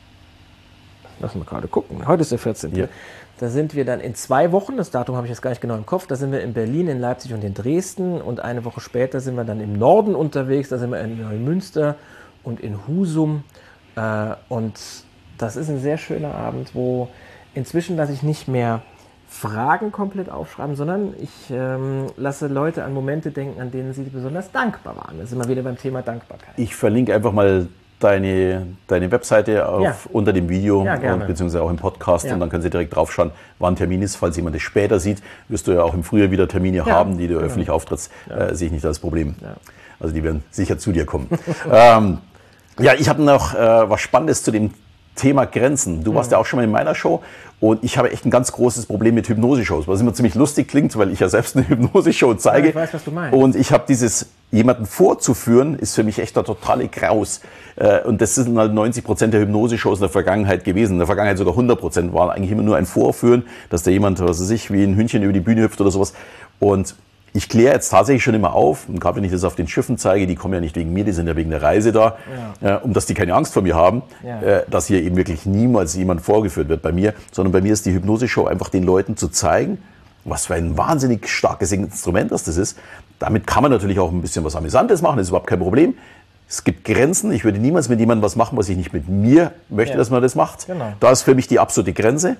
Lass mal gerade gucken. Heute ist der vierzehnte. Ja. Da sind wir dann in zwei Wochen, das Datum habe ich jetzt gar nicht genau im Kopf, da sind wir in Berlin, in Leipzig und in Dresden. Und eine Woche später sind wir dann im Norden unterwegs. Da sind wir in Neumünster und in Husum. Äh, und das ist ein sehr schöner Abend, wo inzwischen lasse ich nicht mehr Fragen komplett aufschreiben, sondern ich ähm, lasse Leute an Momente denken, an denen sie besonders dankbar waren. Da sind wir wieder beim Thema Dankbarkeit. Ich verlinke einfach mal deine, deine Webseite auf, Ja. unter dem Video Ja, gerne. und beziehungsweise auch im Podcast Ja. und dann können Sie direkt draufschauen, wann Termin ist. Falls jemand das später sieht, wirst du ja auch im Frühjahr wieder Termine haben, die du genau. öffentlich auftrittst. Äh, sehe ich nicht als Problem. Ja. Also die werden sicher zu dir kommen. ähm, ja, ich habe noch äh, was Spannendes zu dem Thema Grenzen. Du warst ja auch schon mal in meiner Show und ich habe echt ein ganz großes Problem mit Hypnose-Shows, was immer ziemlich lustig klingt, weil ich ja selbst eine Hypnose-Show zeige. Ja, ich weiß, was du meinst. Und ich habe dieses, jemanden vorzuführen, ist für mich echt der totale Graus. Äh, Und das sind halt neunzig Prozent der Hypnose-Shows in der Vergangenheit gewesen. In der Vergangenheit sogar hundert Prozent waren eigentlich immer nur ein Vorführen, dass da jemand, was weiß ich, wie ein Hündchen über die Bühne hüpft oder sowas. Und ich kläre jetzt tatsächlich schon immer auf, und gerade wenn ich das auf den Schiffen zeige, die kommen ja nicht wegen mir, die sind ja wegen der Reise da, Ja. äh, um dass die keine Angst vor mir haben, Ja. äh, dass hier eben wirklich niemals jemand vorgeführt wird bei mir, sondern bei mir ist die Hypnose-Show einfach den Leuten zu zeigen, was für ein wahnsinnig starkes Instrument das ist. Damit kann man natürlich auch ein bisschen was Amüsantes machen, das ist überhaupt kein Problem. Es gibt Grenzen. Ich würde niemals mit jemandem was machen, was ich nicht mit mir möchte, Ja. dass man das macht. Genau. Da ist für mich die absolute Grenze.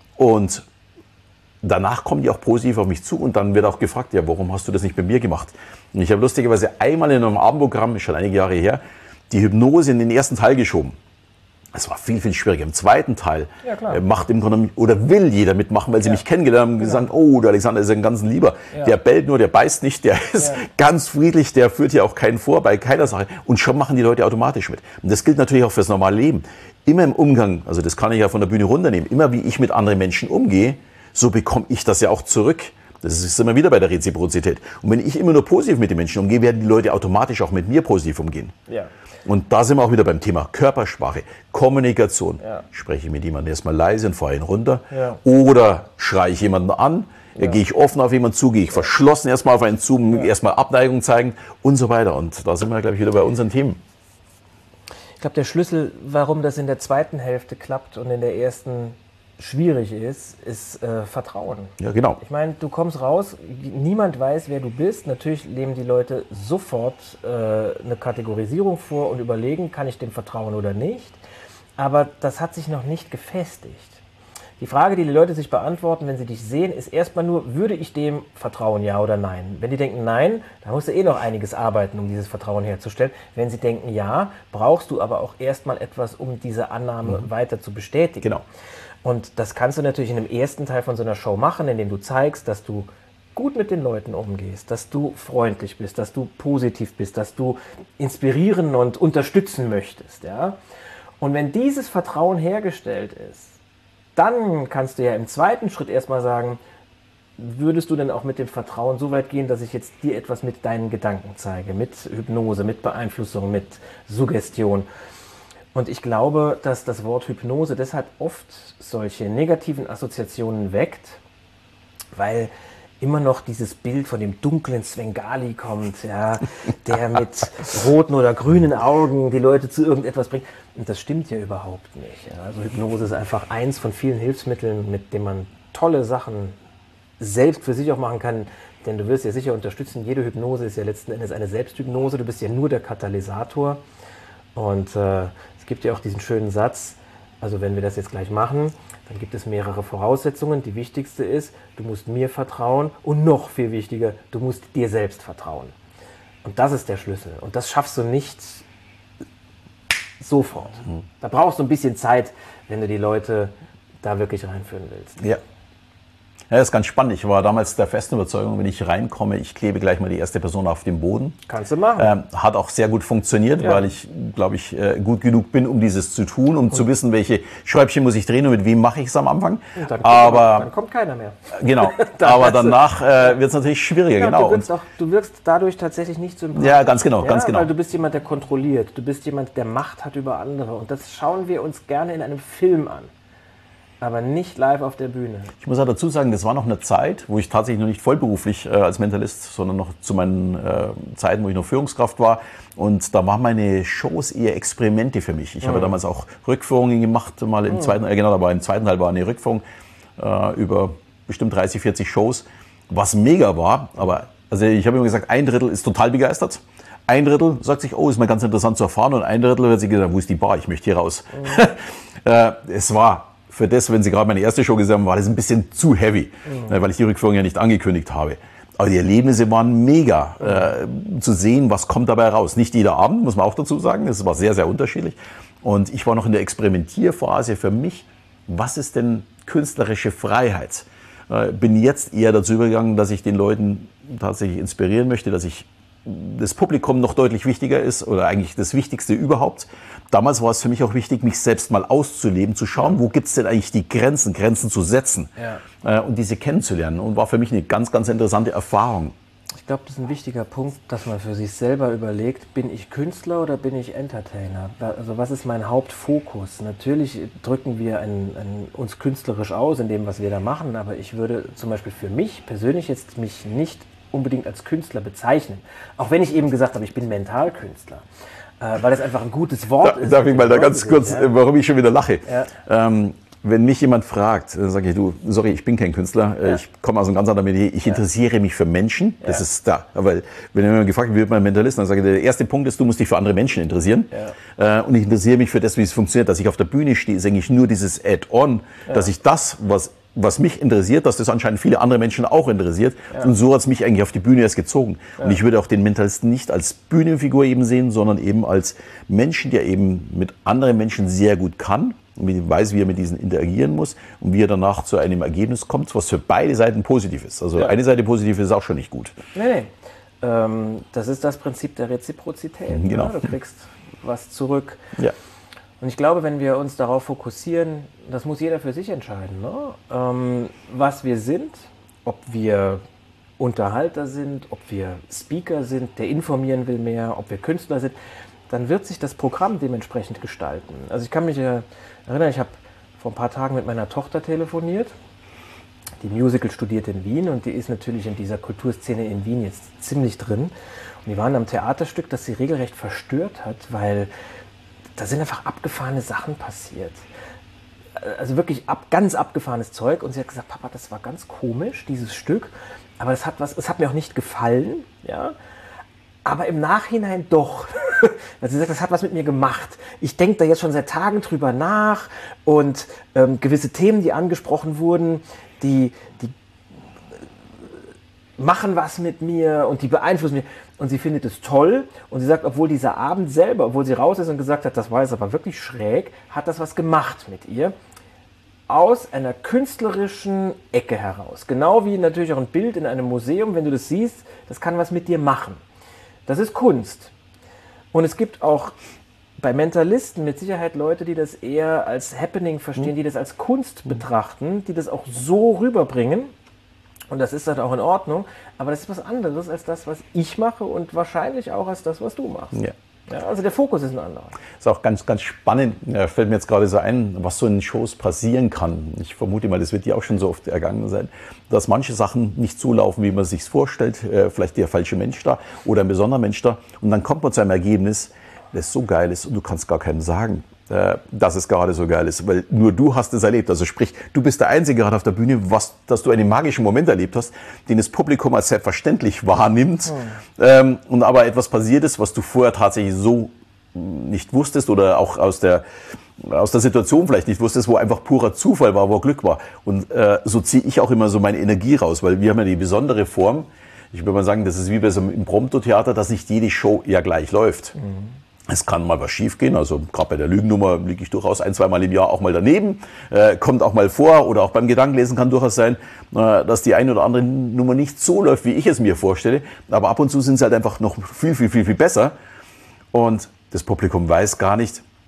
Und danach kommen die auch positiv auf mich zu und dann wird auch gefragt, ja, warum hast du das nicht bei mir gemacht? Und ich habe lustigerweise einmal in einem Abendprogramm, ist schon einige Jahre her, die Hypnose in den ersten Teil geschoben. Es war viel, viel schwieriger. Im zweiten Teil Ja, klar. äh, macht im Grunde oder will jeder mitmachen, weil sie Ja. mich kennengelernt haben und gesagt, oh, der Alexander ist ein ganz Lieber. Ja. Der bellt nur, der beißt nicht, der ist Ja. ganz friedlich, der führt ja auch keinen vor bei keiner Sache. Und schon machen die Leute automatisch mit. Und das gilt natürlich auch fürs normale Leben. Immer im Umgang, also das kann ich ja von der Bühne runternehmen, immer wie ich mit anderen Menschen umgehe, so bekomme ich das ja auch zurück. Das ist immer wieder bei der Reziprozität. Und wenn ich immer nur positiv mit den Menschen umgehe, werden die Leute automatisch auch mit mir positiv umgehen. Ja. Und da sind wir auch wieder beim Thema Körpersprache, Kommunikation. Ja. Spreche ich mit jemandem erstmal leise und fahre ihn runter? Ja. Oder schreie ich jemanden an? Gehe ich offen auf jemanden zu? Gehe ich verschlossen erstmal auf einen zu? Erstmal Abneigung zeigen und so weiter. Und da sind wir, glaube ich, wieder bei unseren Themen. Ich glaube, der Schlüssel, warum das in der zweiten Hälfte klappt und in der ersten schwierig ist, ist äh, Vertrauen. Ja, genau. Ich meine, du kommst raus, niemand weiß, wer du bist. Natürlich nehmen die Leute sofort äh, eine Kategorisierung vor und überlegen, kann ich dem vertrauen oder nicht. Aber das hat sich noch nicht gefestigt. Die Frage, die die Leute sich beantworten, wenn sie dich sehen, ist erstmal nur, würde ich dem vertrauen, ja oder nein? Wenn die denken nein, dann musst du eh noch einiges arbeiten, um dieses Vertrauen herzustellen. Wenn sie denken ja, brauchst du aber auch erstmal etwas, um diese Annahme mhm. weiter zu bestätigen. Genau. Und das kannst du natürlich in dem ersten Teil von so einer Show machen, indem du zeigst, dass du gut mit den Leuten umgehst, dass du freundlich bist, dass du positiv bist, dass du inspirieren und unterstützen möchtest. Ja? Und wenn dieses Vertrauen hergestellt ist, dann kannst du ja im zweiten Schritt erstmal sagen, würdest du denn auch mit dem Vertrauen so weit gehen, dass ich jetzt dir etwas mit deinen Gedanken zeige, mit Hypnose, mit Beeinflussung, mit Suggestion. Und ich glaube, dass das Wort Hypnose deshalb oft solche negativen Assoziationen weckt, weil immer noch dieses Bild von dem dunklen Svengali kommt, ja, der mit roten oder grünen Augen die Leute zu irgendetwas bringt. Und das stimmt ja überhaupt nicht. Ja. Also Hypnose ist einfach eins von vielen Hilfsmitteln, mit dem man tolle Sachen selbst für sich auch machen kann. Denn du wirst ja sicher unterstützen, jede Hypnose ist ja letzten Endes eine Selbsthypnose. Du bist ja nur der Katalysator. Und äh, es gibt ja auch diesen schönen Satz, also wenn wir das jetzt gleich machen, dann gibt es mehrere Voraussetzungen. Die wichtigste ist, du musst mir vertrauen und noch viel wichtiger, du musst dir selbst vertrauen. Und das ist der Schlüssel. Und das schaffst du nicht sofort. Mhm. Da brauchst du ein bisschen Zeit, wenn du die Leute da wirklich reinführen willst. Ja. Ja, das ist ganz spannend. Ich war damals der festen Überzeugung, wenn ich reinkomme, ich klebe gleich mal die erste Person auf den Boden. Kannst du machen. Ähm, hat auch sehr gut funktioniert, Ja. weil ich, glaube ich, äh, gut genug bin, um dieses zu tun, um und zu wissen, welche Schräubchen muss ich drehen und mit wem mache ich es am Anfang. Und dann, Aber kommt, dann kommt keiner mehr. Genau. Aber danach äh, wird es natürlich schwieriger. Ja, genau. du, wirkst auch, du wirkst dadurch tatsächlich nicht sympathisch. Ja, ganz genau, ja, ganz genau. Weil du bist jemand, der kontrolliert. Du bist jemand, der Macht hat über andere. Und das schauen wir uns gerne in einem Film an. aber nicht live auf der Bühne. Ich muss auch dazu sagen, das war noch eine Zeit, wo ich tatsächlich noch nicht vollberuflich äh, als Mentalist, sondern noch zu meinen äh, Zeiten, wo ich noch Führungskraft war. Und da waren meine Shows eher Experimente für mich. Ich mhm. habe damals auch Rückführungen gemacht, mal im mhm. zweiten, äh, genau, aber im zweiten Teil war eine Rückführung äh, über bestimmt dreißig, vierzig Shows, was mega war. Aber also ich habe immer gesagt, ein Drittel ist total begeistert. Ein Drittel sagt sich, oh, ist mal ganz interessant zu erfahren. Und ein Drittel hat sich gesagt, wo ist die Bar? Ich möchte hier raus. Mhm. äh, es war für das, wenn Sie gerade meine erste Show gesehen haben, war das ein bisschen zu heavy, mhm. weil ich die Rückführung ja nicht angekündigt habe. Aber die Erlebnisse waren mega, mhm. äh, zu sehen, was kommt dabei raus. Nicht jeder Abend, muss man auch dazu sagen, es war sehr, sehr unterschiedlich. Und ich war noch in der Experimentierphase für mich, was ist denn künstlerische Freiheit? Äh, bin jetzt eher dazu übergegangen, dass ich den Leuten tatsächlich inspirieren möchte, dass ich das Publikum noch deutlich wichtiger ist oder eigentlich das Wichtigste überhaupt. Damals war es für mich auch wichtig, mich selbst mal auszuleben, zu schauen, wo gibt es denn eigentlich die Grenzen, Grenzen zu setzen ja. äh, und diese kennenzulernen. Und war für mich eine ganz, ganz interessante Erfahrung. Ich glaube, das ist ein wichtiger Punkt, dass man für sich selber überlegt, bin ich Künstler oder bin ich Entertainer? Also was ist mein Hauptfokus? Natürlich drücken wir ein, ein, uns künstlerisch aus in dem, was wir da machen, aber ich würde zum Beispiel für mich persönlich jetzt mich nicht unbedingt als Künstler bezeichnen. Auch wenn ich eben gesagt habe, ich bin Mentalkünstler. Äh, weil das einfach ein gutes Wort da, ist. Darf ich mal da ganz sind, kurz, ja? warum ich schon wieder lache? Ja. Ähm, wenn mich jemand fragt, dann sage ich, du, sorry, ich bin kein Künstler, ja. ich komme aus einem ganz anderen Metier, ich ja. interessiere mich für Menschen, das ja. ist da. Weil, wenn jemand gefragt wird, wie wird man Mentalist, dann sage ich, der erste Punkt ist, du musst dich für andere Menschen interessieren. Ja. Äh, und ich interessiere mich für das, wie es funktioniert. Dass ich auf der Bühne stehe, ist eigentlich nur dieses Add-on, ja. dass ich das, was was mich interessiert, dass das anscheinend viele andere Menschen auch interessiert. Ja. Und so hat es mich eigentlich auf die Bühne erst gezogen. Ja. Und ich würde auch den Mentalisten nicht als Bühnenfigur eben sehen, sondern eben als Menschen, der eben mit anderen Menschen sehr gut kann und weiß, wie er mit diesen interagieren muss und wie er danach zu einem Ergebnis kommt, was für beide Seiten positiv ist. Also ja. eine Seite positiv ist auch schon nicht gut. Nee, nee. Ähm, das ist das Prinzip der Reziprozität. Genau. Ja? Du kriegst was zurück. Ja. Und ich glaube, wenn wir uns darauf fokussieren, das muss jeder für sich entscheiden, ne? ähm, was wir sind, ob wir Unterhalter sind, ob wir Speaker sind, der informieren will mehr, ob wir Künstler sind, dann wird sich das Programm dementsprechend gestalten. Also ich kann mich äh, erinnern, ich habe vor ein paar Tagen mit meiner Tochter telefoniert, die Musical studiert in Wien und die ist natürlich in dieser Kulturszene in Wien jetzt ziemlich drin. Und die waren am Theaterstück, das sie regelrecht verstört hat, weil da sind einfach abgefahrene Sachen passiert. Also wirklich ab, ganz abgefahrenes Zeug. Und sie hat gesagt, Papa, das war ganz komisch, dieses Stück. Aber das hat, was, das hat mir auch nicht gefallen. Ja? Aber im Nachhinein doch. Also sie sagt, das hat was mit mir gemacht. Ich denke da jetzt schon seit Tagen drüber nach. Und ähm, gewisse Themen, die angesprochen wurden, die, die machen was mit mir und die beeinflussen mich. Und sie findet es toll und sie sagt, obwohl dieser Abend selber, obwohl sie raus ist und gesagt hat, das war jetzt aber wirklich schräg, hat das was gemacht mit ihr. Aus einer künstlerischen Ecke heraus. Genau wie natürlich auch ein Bild in einem Museum, wenn du das siehst, das kann was mit dir machen. Das ist Kunst. Und es gibt auch bei Mentalisten mit Sicherheit Leute, die das eher als Happening verstehen, die das als Kunst betrachten, die das auch so rüberbringen. Und das ist dann auch in Ordnung, aber das ist was anderes als das, was ich mache und wahrscheinlich auch als das, was du machst. Ja. Ja, also der Fokus ist ein anderer. Das ist auch ganz, ganz spannend, ja, fällt mir jetzt gerade so ein, was so in Shows passieren kann. Ich vermute mal, das wird dir auch schon so oft ergangen sein, dass manche Sachen nicht so laufen, wie man es sich vorstellt, äh, vielleicht der falsche Mensch da oder ein besonderer Mensch da. Und dann kommt man zu einem Ergebnis, das so geil ist und du kannst gar keinem sagen, dass es gerade so geil ist, weil nur du hast es erlebt. Also sprich, du bist der Einzige gerade auf der Bühne, was, dass du einen magischen Moment erlebt hast, den das Publikum als selbstverständlich wahrnimmt. Mhm. Ähm, und aber etwas passiert ist, was du vorher tatsächlich so nicht wusstest oder auch aus der, aus der Situation vielleicht nicht wusstest, wo einfach purer Zufall war, wo Glück war. Und äh, so ziehe ich auch immer so meine Energie raus, weil wir haben ja die besondere Form. Ich würde mal sagen, das ist wie bei so einem Impromptu-Theater, dass nicht jede Show ja gleich läuft. Mhm. Es kann mal was schief gehen, also gerade bei der Lügennummer liege ich durchaus ein, zwei Mal im Jahr auch mal daneben, äh, kommt auch mal vor oder auch beim Gedankenlesen kann durchaus sein, äh, dass die eine oder andere Nummer nicht so läuft, wie ich es mir vorstelle, aber ab und zu sind sie halt einfach noch viel, viel, viel, viel besser und das Publikum weiß gar nicht,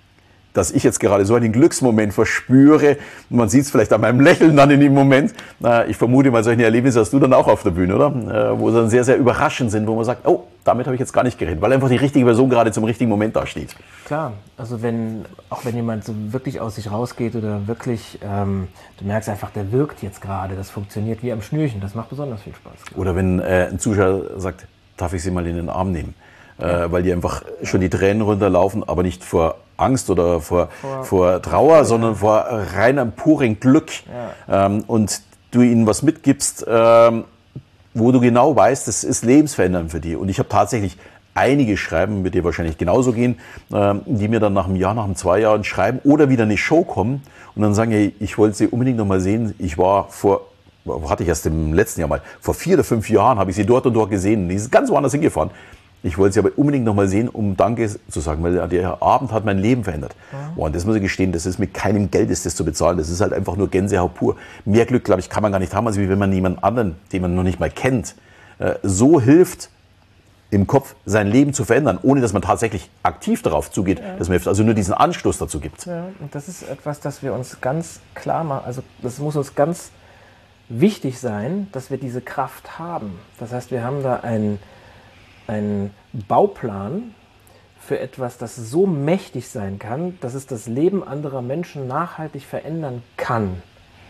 dass ich jetzt gerade so einen Glücksmoment verspüre. Man sieht es vielleicht an meinem Lächeln dann in dem Moment. Ich vermute mal, solche Erlebnisse hast du dann auch auf der Bühne, oder? Wo dann sehr, sehr überraschend sind, wo man sagt, oh, damit habe ich jetzt gar nicht geredet, weil einfach die richtige Person gerade zum richtigen Moment da steht. Klar, also wenn, auch wenn jemand so wirklich aus sich rausgeht oder wirklich, ähm, du merkst einfach, der wirkt jetzt gerade, das funktioniert wie am Schnürchen, das macht besonders viel Spaß. Oder wenn äh, ein Zuschauer sagt, darf ich Sie mal in den Arm nehmen? Äh, weil die einfach schon die Tränen runterlaufen, aber nicht vor Angst oder vor, vor, vor Trauer, ja. sondern vor reinem, puren Glück. Ja. Ähm, und du ihnen was mitgibst, ähm, wo du genau weißt, das ist lebensverändernd für die. Und ich habe tatsächlich einige schreiben, mit dir wahrscheinlich genauso gehen, ähm, die mir dann nach einem Jahr, nach einem zwei Jahren schreiben oder wieder eine Show kommen und dann sagen, hey, ich wollte sie unbedingt noch mal sehen. Ich war vor, hatte ich erst im letzten Jahr mal, vor vier oder fünf Jahren habe ich sie dort und dort gesehen. Die ist ganz woanders hingefahren. Ich wollte sie aber unbedingt noch mal sehen, um Danke zu sagen, weil der Abend hat mein Leben verändert. Ja. Oh, und das muss ich gestehen, das ist mit keinem Geld ist das zu bezahlen. Das ist halt einfach nur Gänsehaut pur. Mehr Glück, glaube ich, kann man gar nicht haben, als wie wenn man jemanden anderen, den man noch nicht mal kennt, so hilft, im Kopf sein Leben zu verändern, ohne dass man tatsächlich aktiv darauf zugeht, ja. dass man hilft. Also nur diesen Anstoß dazu gibt. Ja, und das ist etwas, das wir uns ganz klar machen. Also das muss uns ganz wichtig sein, dass wir diese Kraft haben. Das heißt, wir haben da ein einen Bauplan für etwas, das so mächtig sein kann, dass es das Leben anderer Menschen nachhaltig verändern kann.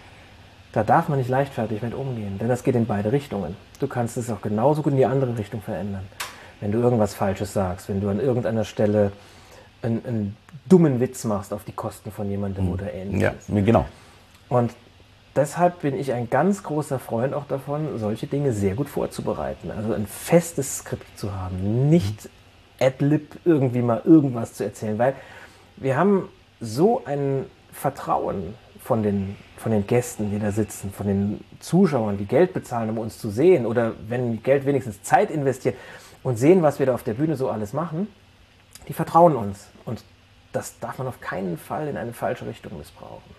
Da darf man nicht leichtfertig mit umgehen, denn das geht in beide Richtungen. Du kannst es auch genauso gut in die andere Richtung verändern. Wenn du irgendwas Falsches sagst, wenn du an irgendeiner Stelle einen, einen dummen Witz machst auf die Kosten von jemandem mhm. oder Ähnliches. Ja, genau. Und deshalb bin ich ein ganz großer Freund auch davon, solche Dinge sehr gut vorzubereiten. Also ein festes Skript zu haben, nicht ad-lib irgendwie mal irgendwas zu erzählen, weil wir haben so ein Vertrauen von den, von den Gästen, die da sitzen, von den Zuschauern, die Geld bezahlen, um uns zu sehen oder wenn Geld wenigstens Zeit investiert und sehen, was wir da auf der Bühne so alles machen, die vertrauen uns und das darf man auf keinen Fall in eine falsche Richtung missbrauchen.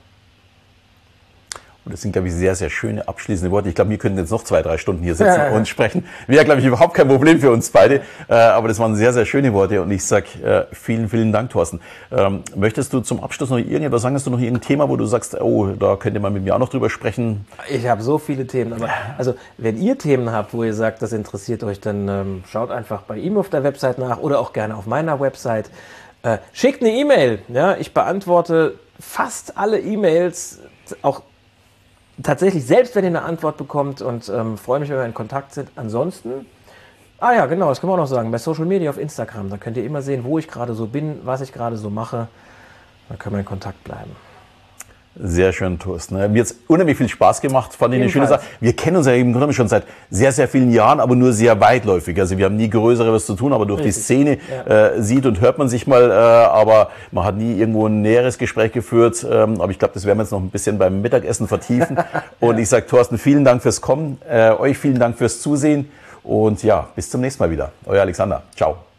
Und das sind, glaube ich, sehr, sehr schöne abschließende Worte. Ich glaube, wir könnten jetzt noch zwei, drei Stunden hier sitzen und sprechen. Wäre, glaube ich, überhaupt kein Problem für uns beide. Äh, aber das waren sehr, sehr schöne Worte. Und ich sage äh, vielen, vielen Dank, Thorsten. Ähm, möchtest du zum Abschluss noch irgendetwas sagen? Hast du noch irgendein Thema, wo du sagst, oh, da könnte man mit mir auch noch drüber sprechen? Ich habe so viele Themen. Aber also, wenn ihr Themen habt, wo ihr sagt, das interessiert euch, dann ähm, schaut einfach bei ihm auf der Website nach oder auch gerne auf meiner Website. Äh, schickt eine E-Mail. Ja? Ich beantworte fast alle E-Mails, auch tatsächlich, selbst wenn ihr eine Antwort bekommt und ähm, freue mich, wenn wir in Kontakt sind. Ansonsten, ah ja, genau, das können wir auch noch sagen, bei Social Media auf Instagram, da könnt ihr immer sehen, wo ich gerade so bin, was ich gerade so mache. Da können wir in Kontakt bleiben. Sehr schön, Thorsten. Mir hat es unheimlich viel Spaß gemacht, fand ich eine schöne Sache. Wir kennen uns ja im Grunde schon seit sehr, sehr vielen Jahren, aber nur sehr weitläufig. Also wir haben nie Größeres zu tun, aber durch Richtig. die Szene ja. äh, sieht und hört man sich mal, äh, aber man hat nie irgendwo ein näheres Gespräch geführt. Ähm, aber ich glaube, das werden wir jetzt noch ein bisschen beim Mittagessen vertiefen. Und ja. ich sage, Thorsten, vielen Dank fürs Kommen, äh, euch vielen Dank fürs Zusehen und ja, bis zum nächsten Mal wieder. Euer Alexander. Ciao.